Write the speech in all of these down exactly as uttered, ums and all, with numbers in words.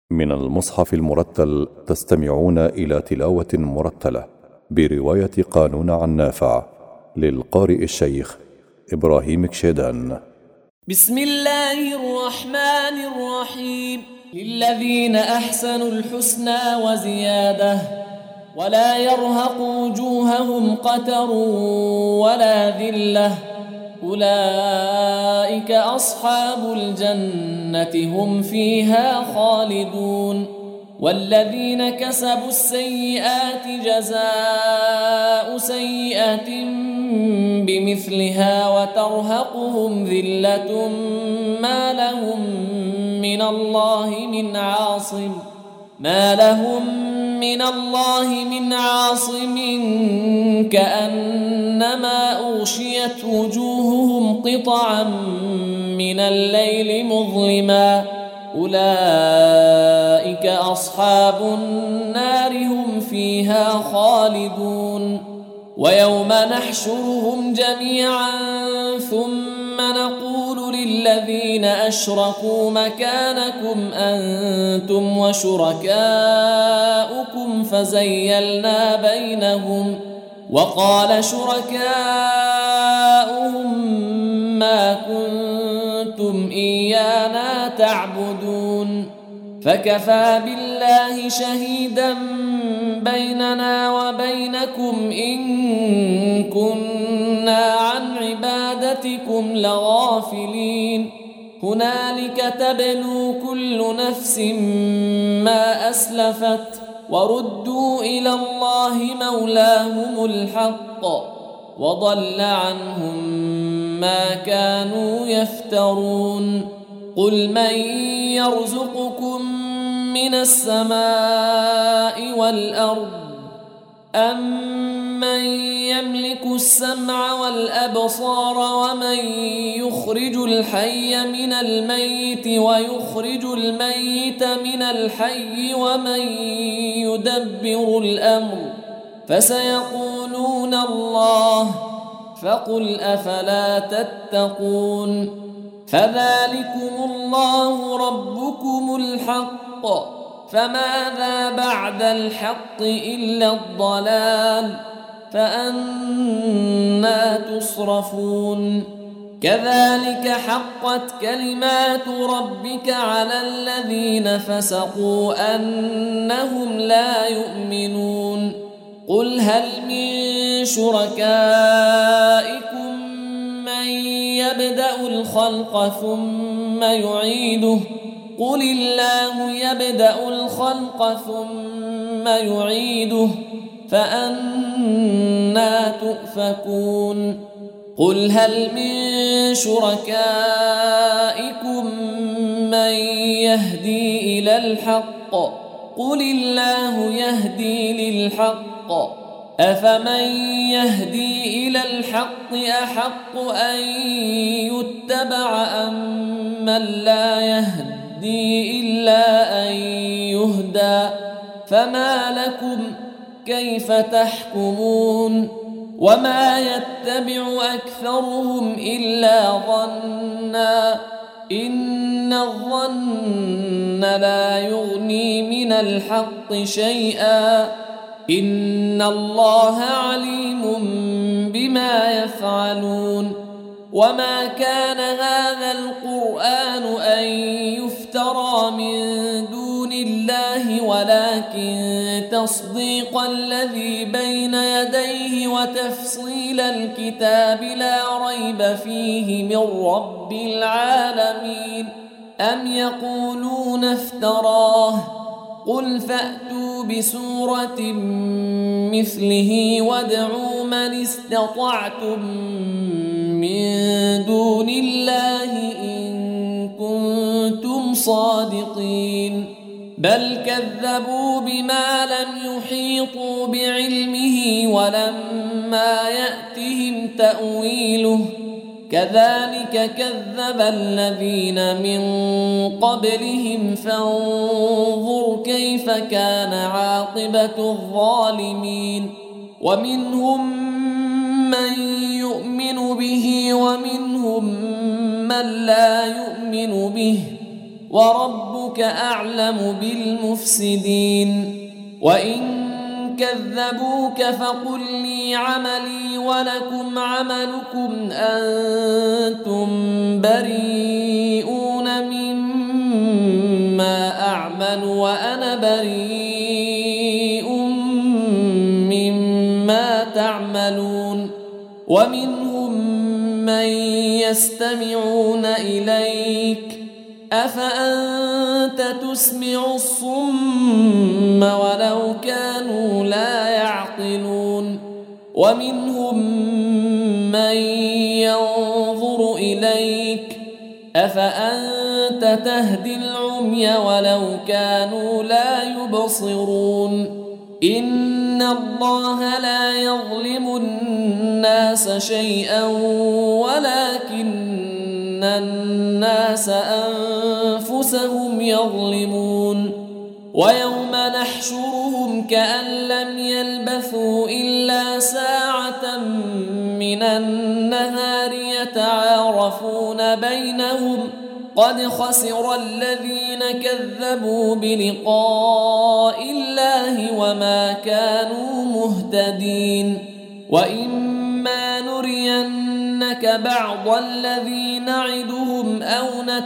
من المصحف المرتل تستمعون إلى تلاوة مرتلة برواية قانون عن نافع للقارئ الشيخ إبراهيم كشيدان. بسم الله الرحمن الرحيم. للذين أحسنوا الحسنى وزيادة ولا يرهق وجوههم قتر ولا ذلة أولئك أصحاب الجنة هم فيها خالدون. والذين كسبوا السيئات جزاء سيئة بمثلها وترهقهم ذلة ما لهم من الله من عاصم ما لهم من الله من عاصم كأنما أغشيت وجوههم قطعا من الليل مظلما أولئك أصحاب النار هم فيها خالدون. ويوم نحشرهم جميعا ثم نقول للذين أشركوا مكانكم أنتم وشركاؤكم فزيلنا بينهم وقال شركاؤهم ما كنتم إيانا تعبدون فكفى بالله شهيدا بيننا وبينكم إن كنا عن عبادتكم لغافلين. هنالك تبلو كل نفس ما أسلفت وردوا إلى الله مولاهم الحق وضل عنهم ما كانوا يفترون. قل من يرزقكم من السماء والأرض أمن يملك السمع والأبصار ومن يخرج الحي من الميت ويخرج الميت من الحي ومن يدبر الأمر فسيقولون الله فقل أفلا تتقون. فذلكم الله ربكم الحق فماذا بعد الحق إلا الضلال فأنى تصرفون. كذلك حقت كلمات ربك على الذين فسقوا أنهم لا يؤمنون. قل هل من شركائكم من يبدأ الخلق ثم يعيده قل الله يبدأ الخلق ثم يعيده فأنى تؤفكون. قل هل من شركائكم من يهدي إلى الحق قل الله يهدي للحق أفمن يهدي إلى الحق أحق أن يتبع أم من لا يهدي إلا أن يهدى فما لكم كيف تحكمون. وما يتبع أكثرهم إلا ظنا إن الظن لا يغني من الحق شيئا إن الله عليم بما يفعلون. وما كان هذا القرآن أن يفترى من دون الله ولكن تصديق الذي بين يديه وتفصيل الكتاب لا ريب فيه من رب العالمين. أم يقولون افتراه قل فأتوا بسورة مثله وادعوا من استطعتم من دون الله إن كنتم صادقين. بل كذبوا بما لم يحيطوا بعلمه ولما يأتهم تأويله كذلك كذب الذين من قبلهم فانظر كيف كان عاقبة الظالمين. ومنهم من يؤمن به ومنهم من لا يؤمن به وربك أعلم بالمفسدين وإن كذبوك فقل لي عملي ولكم عملكم أنتم بريئون مما أعمل وأنا بريء مما تعملون ومنهم من يستمعون إليك أفأنت تسمع الصم ولو كانوا لا يعقلون ومنهم من ينظر إليك أفأنت تهدي العمي ولو كانوا لا يبصرون إن الله لا يظلم الناس شيئا ولكن الناس أنفسهم يظلمون ويوم نحشرهم كأن لم يلبثوا إلا ساعة من النهار يتعارفون بينهم قد خسر الذين كذبوا بلقاء الله وما كانوا مهتدين وإما نرينك بعض الذي نعدهم أو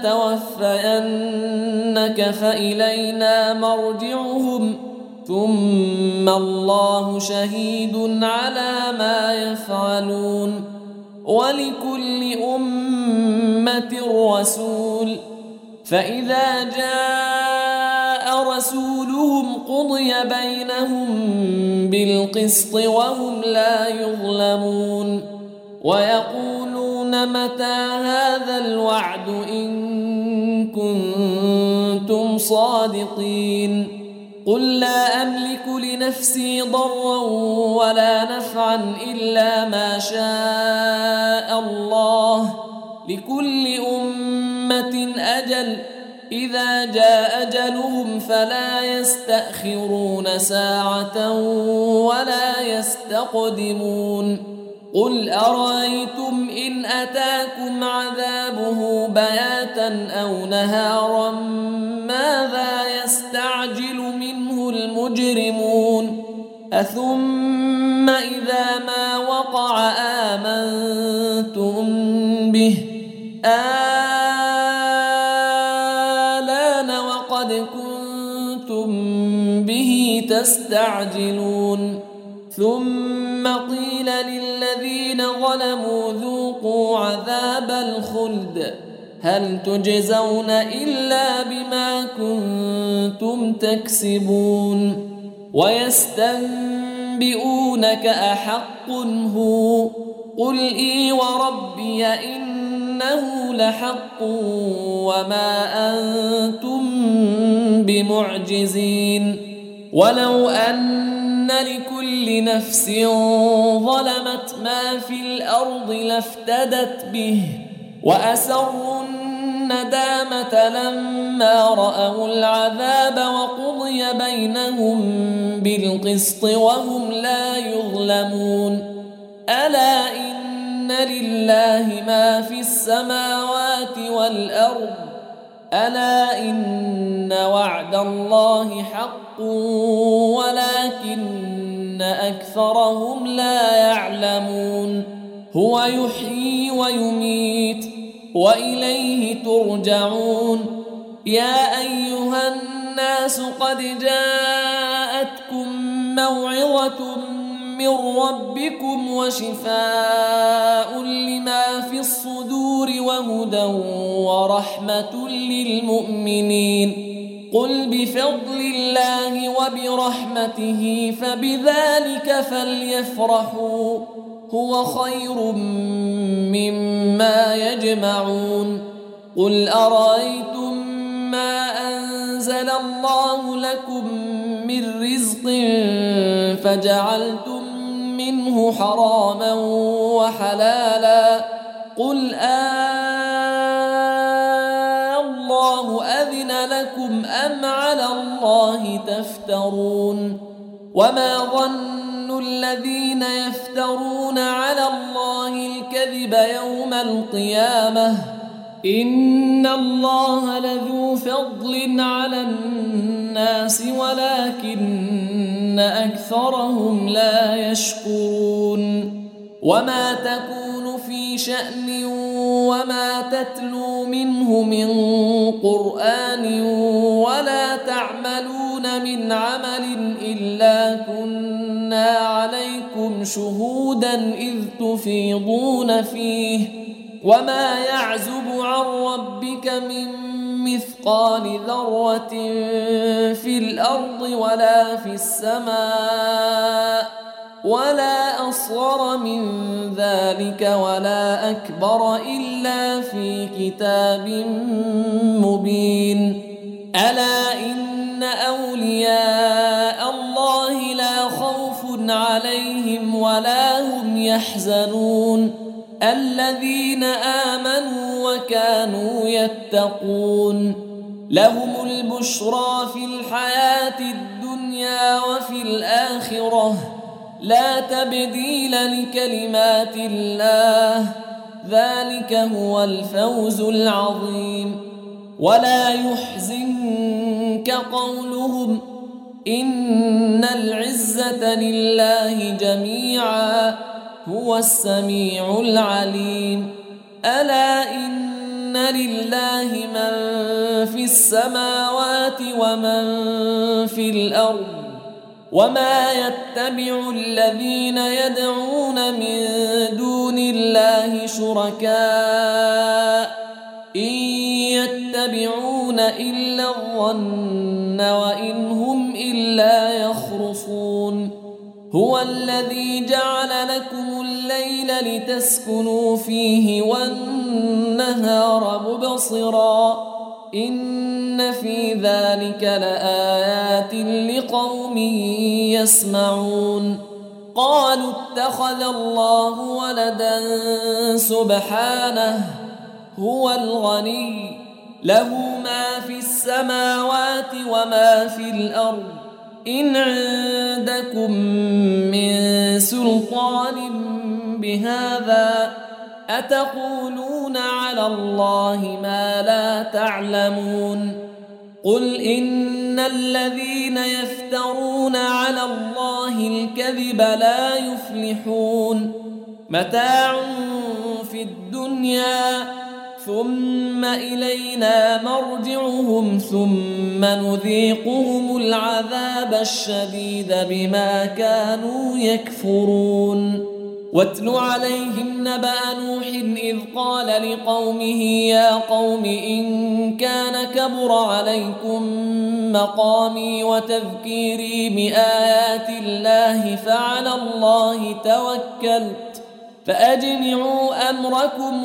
نتوفينك فإلينا مرجعهم ثم الله شهيد على ما يفعلون ولكل أمة رسول فإذا جاء رسولهم قضي بينهم بالقسط وهم لا يظلمون ويقولون متى هذا الوعد إن كنتم صادقين قل لا أملك لنفسي ضرا ولا نفعا إلا ما شاء الله لكل أمة أجل إذا جاء أجلهم فلا يستأخرون ساعة ولا يستقدمون قل أرأيتم إن أتاكم عذابه بياتا أو نهارا ماذا يستعجل منه المجرمون أثم إذا ما وقع آمنتم به آلان وقد كنتم به تستعجلون ثم قيل للذين ظلموا ذوقوا عذاب الخلد هل تجزون إلا بما كنتم تكسبون ويستنبئونك أحق هو قل إي وربي إنه لحق وما أنتم بمعجزين ولو أن لكل نفس ظلمت ما في الأرض لافتدت به وأسروا الندامة لما رأوا العذاب وقضي بينهم بالقسط وهم لا يظلمون ألا إن لله ما في السماوات والأرض ألا إن وعد الله حق ولكن أكثرهم لا يعلمون هو يحيي ويميت وإليه ترجعون يا أيها الناس قد جاءتكم موعظة من ربكم وشفاء لما في الصدور وهدى ورحمة للمؤمنين قل بفضل الله وبرحمته فبذلك فليفرحوا هو خير مما يجمعون قل أرأيتم ما أنزل الله لكم من رزق فجعلتم منه حراما وحلالا قل آه الله أذن لكم أم على الله تفترون وما ظن الذين يفترون على الله الكذب يوم القيامة إن الله لذو فضل على الناس ولكن أكثرهم لا يشكرون وما تكون في شأن وما تتلو منه من قرآن ولا تعملون من عمل إلا كنا عليكم شهودا إذ تفيضون فيه وما يعزب عن ربك من مثقال ذرة في الأرض ولا في السماء ولا أصغر من ذلك ولا أكبر إلا في كتاب مبين ألا إن أولياء الله لا خوف عليهم ولا هم يحزنون الذين آمنوا وكانوا يتقون لهم البشرى في الحياة الدنيا وفي الآخرة لا تبديل لكلمات الله ذلك هو الفوز العظيم ولا يحزنك قولهم إن العزة لله جميعا هو السميع العليم ألا إن لله من في السماوات ومن في الأرض وما يتبع الذين يدعون من دون الله شركاء إن يتبعون إلا الظن وإن هم إلا يخرصون هو الذي جعل لكم الليل لتسكنوا فيه والنهار مبصرا إن في ذلك لآيات لقوم يسمعون قالوا اتخذ الله ولدا سبحانه هو الغني له ما في السماوات وما في الأرض إن عندكم من سلطان بهذا أتقولون على الله ما لا تعلمون قل إن الذين يفترون على الله الكذب لا يفلحون متاع في الدنيا ثم إلينا مرجعهم ثم نذيقهم العذاب الشديد بما كانوا يكفرون واتل عليهم نبأ نوح إذ قال لقومه يا قوم إن كان كبر عليكم مقامي وتذكيري بآيات الله فعلى الله توكلت فأجمعوا أمركم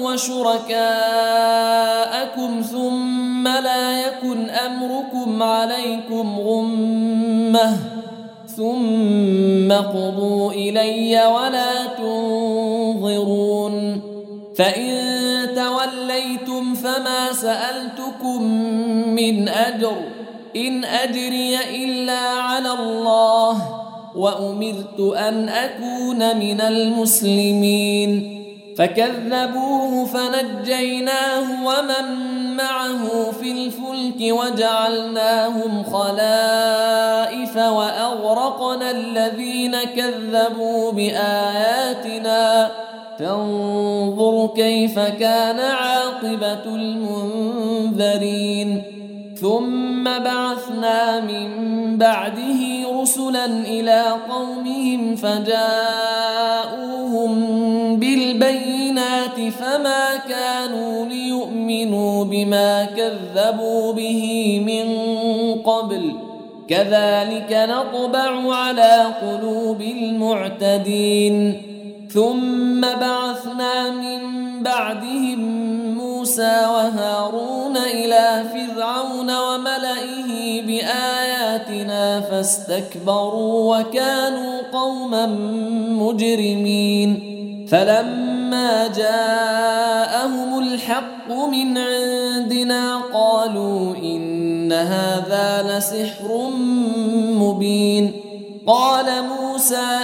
وشركاءكم ثم لا يكن أمركم عليكم غمة ثم قضوا إلي ولا تنظرون فإن توليتم فما سألتكم من أجر إن أجري إلا على الله وأمرت أن أكون من المسلمين فكذبوه فنجيناه ومن معه في الفلك وجعلناهم خلائف وأغرقنا الذين كذبوا بآياتنا فانظر كيف كان عاقبة المنذرين ثم بعثنا من بعده رسلا إلى قومهم فجاءوهم بالبينات فما كانوا ليؤمنوا بما كذبوا به من قبل كذلك نطبع على قلوب المعتدين ثم بعثنا من بعدهم موسى وهارون إلى فرعون وملئه بآياتنا فاستكبروا وكانوا قوما مجرمين فلما جاءهم الحق من عندنا قالوا إن هذا لسحر مبين قال موسى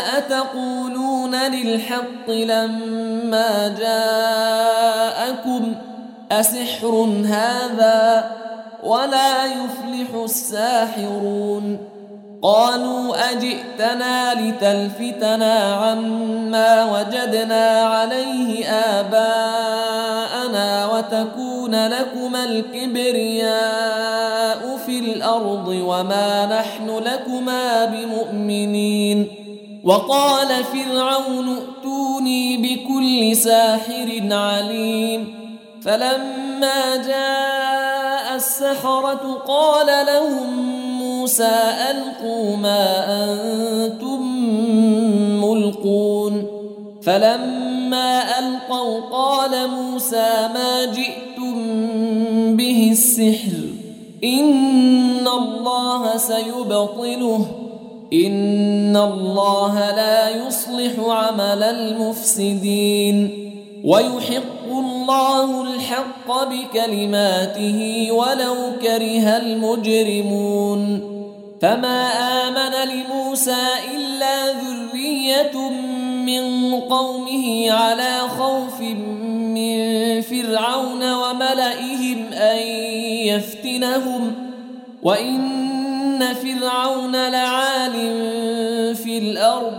أتقولون للحق لما جاءكم أسحر هذا ولا يفلح الساحرون قالوا أجئتنا لتلفتنا عما وجدنا عليه آباءنا وتكون لكما الكبرياء في الأرض وما نحن لكما بمؤمنين وقال فرعون ائتوني بكل ساحر عليم فلما جاء السحرة قال لهم موسى ألقوا ما أنتم ملقون فلما ألقوا قال موسى ما جئتم به السحر إن الله سيبطله إن الله لا يصلح عمل المفسدين ويحق الله الحق بكلماته ولو كره المجرمون فما آمن لموسى إلا ذرية من قومه على خوف من فرعون وملئهم أن يفتنهم وإن فرعون لعال في الأرض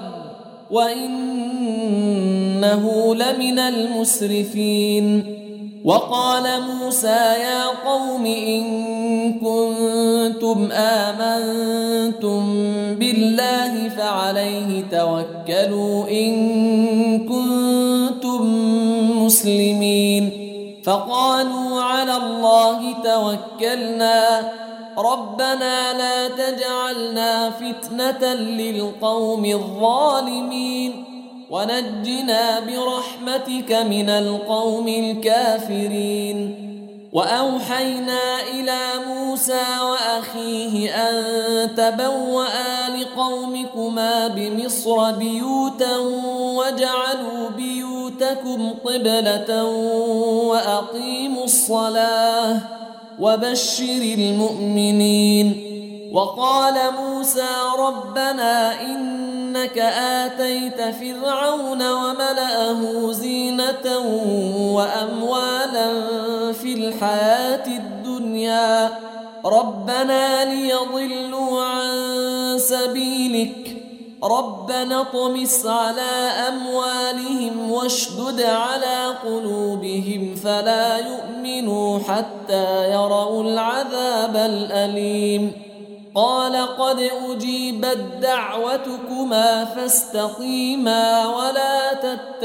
وإنه لمن المسرفين وقال موسى يا قوم إن كنتم آمنتم بالله فعليه توكلوا إن كنتم مسلمين فقالوا على الله توكلنا ربنا لا تجعلنا فتنة للقوم الظالمين ونجنا برحمتك من القوم الكافرين وأوحينا إلى موسى وأخيه أن تبوأ لقومكما بمصر بيوتا وجعلوا بيوتكم قبلة وأقيموا الصلاة وبشر المؤمنين وقال موسى ربنا إنك آتيت فرعون وملأه زينة وأموالا في الحياة الدنيا ربنا ليضلوا عن سبيلك ربنا اطمس على أموالهم واشدد على قلوبهم فلا يؤمنوا حتى يروا العذاب الأليم قال قد أجيبت دعوتكما فاستقيما ولا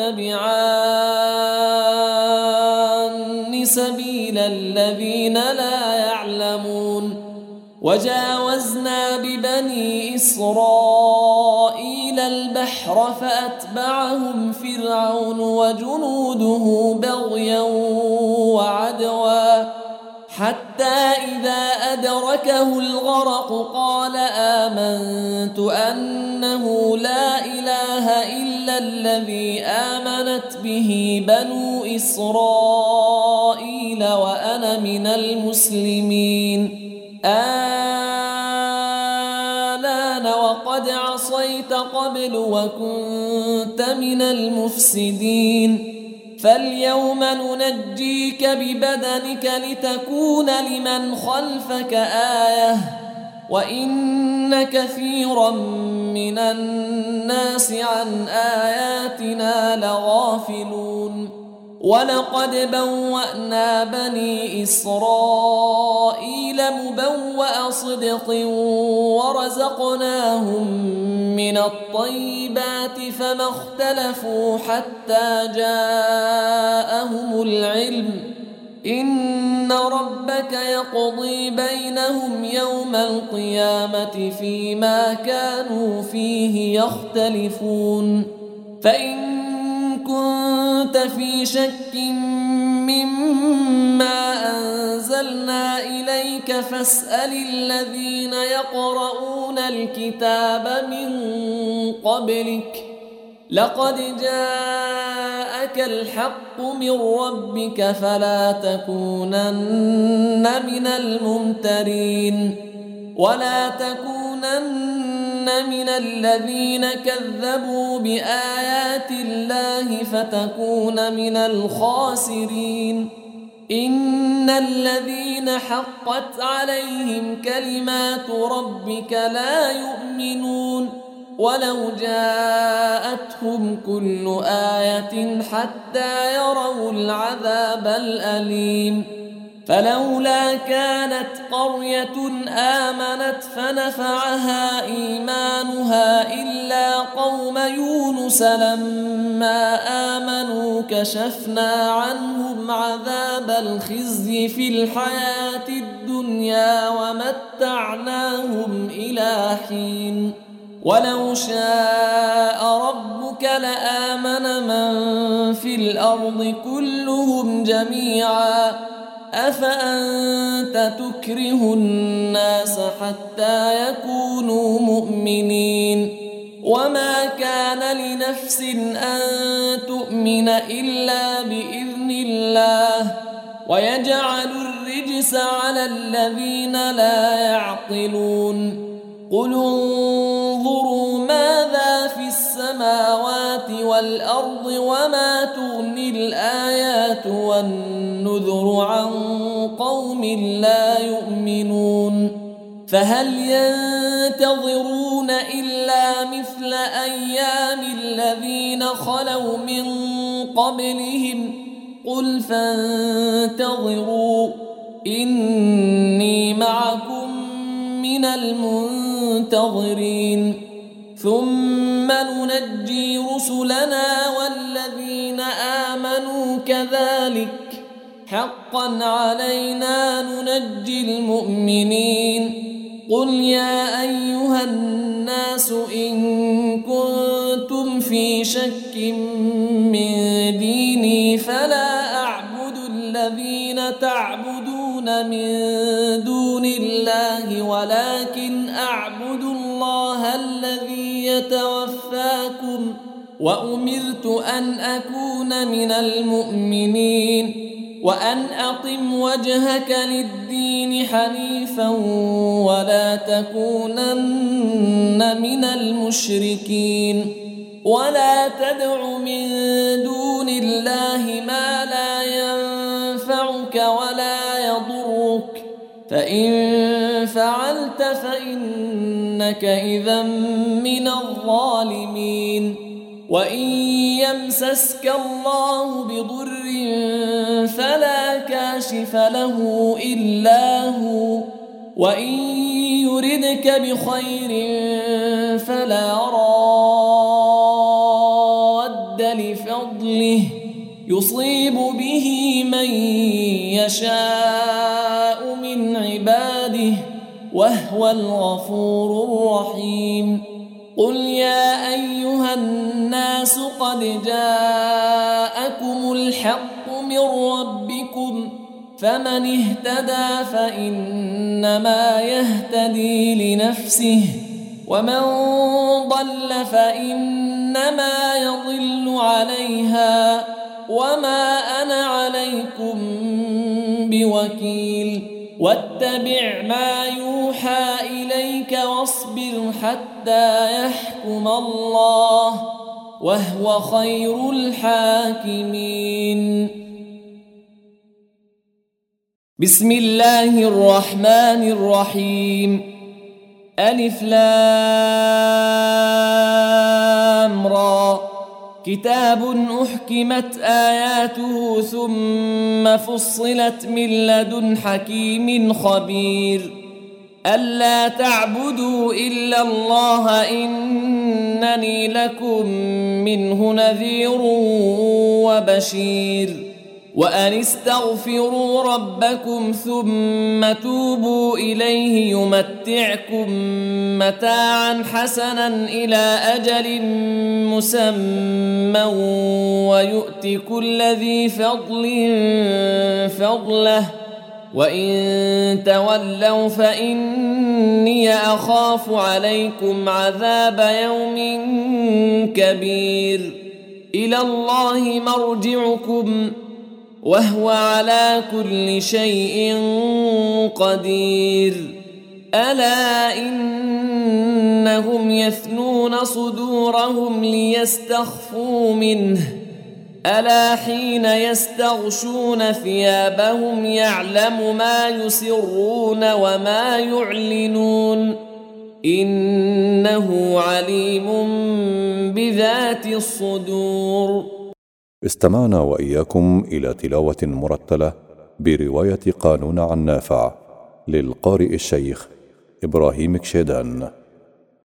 تتبعان سبيل الذين لا يعلمون وجاوزنا ببني إسرائيل البحر فأتبعهم فرعون وجنوده بغيا وعدوا حتى إذا أدركه الغرق قال آمنت أنه لا إله إلا الذي آمنت به بنو إسرائيل وأنا من المسلمين آلان وقد عصيت قبل وكنت من المفسدين فاليوم ننجيك ببدنك لتكون لمن خلفك آية وإن كثيرا من الناس عن آياتنا لغافلون ولقد بوأنا بني إسرائيل مبوأ صدق ورزقناهم من الطيبات فما اختلفوا حتى جاءهم العلم إن ربك يقضي بينهم يوم القيامة فيما كانوا فيه يختلفون فإن كنت في شك مما أنزلنا إليك فاسأل الذين يقرؤون الكتاب من قبلك لقد جاءك الحق من ربك فلا تكونن من الممترين ولا تكونن من الذين كذبوا بآيات الله فتكون من الخاسرين إن الذين حقت عليهم كلمات ربك لا يؤمنون ولو جاءتهم كل آية حتى يروا العذاب الأليم فلولا كانت قرية آمنت فنفعها إيمانها إلا قوم يونس لما آمنوا كشفنا عنهم عذاب الخزي في الحياة الدنيا ومتعناهم إلى حين ولو شاء ربك لآمن من في الأرض كلهم جميعا أفأنت تكره الناس حتى يكونوا مؤمنين وما كان لنفس أن تؤمن إلا بإذن الله ويجعل الرجس على الذين لا يعقلون قل انظروا ماذا في السماوات والأرض وما تغني الآيات والنذر عن قوم لا يؤمنون فهل ينتظرون إلا مثل أيام الذين خلوا من قبلهم قل فانتظروا إني معكم من المنتظرين ثم ننجي رسلنا والذين آمنوا كذلك حقا علينا ننجي المؤمنين قل يا أيها الناس إن كنتم في شك من ديني فلا أعبد الذين تعبدون من دون الله ولكن أعبد الله الذي يتوفاكم وأمرت أن أكون من المؤمنين وأن أقم وجهك للدين حنيفا ولا تكونن من المشركين ولا تدع من دون الله ما لا ينفعك ولا يضرك فإن فعلت فإنك إذا من الظالمين وإن يمسسك الله بضر فلا كاشف له إلا هو وإن يردك بخير فلا راد لفضله يصيب به من يشاء من عباده وهو الغفور الرحيم قل يا أيها الناس قد جاءكم الحق من ربكم فمن اهتدى فإنما يهتدي لنفسه ومن ضل فإنما يضل عليها وما أنا عليكم بوكيل واتبع ما يوحى إليك واصبر حتى يحكم الله وهو خير الحاكمين بسم الله الرحمن الرحيم ألف لام را كتاب أحكمت آياته ثم فصلت من لدن حكيم خبير ألا تعبدوا إلا الله إنني لكم منه نذير وبشير وأن استغفروا ربكم ثم توبوا إليه يمتعكم متاعا حسنا إلى أجل مسمى ويؤت كل ذي فضل فضله وإن تولوا فإني أخاف عليكم عذاب يوم كبير إلى الله مرجعكم وهو على كل شيء قدير ألا إنهم يثنون صدورهم ليستخفوا منه ألا حين يستغشون ثيابهم يعلم ما يسرون وما يعلنون إنه عليم بذات الصدور. استمعنا وإياكم إلى تلاوة مرتلة برواية قانون عن نافع للقارئ الشيخ إبراهيم كشيدان.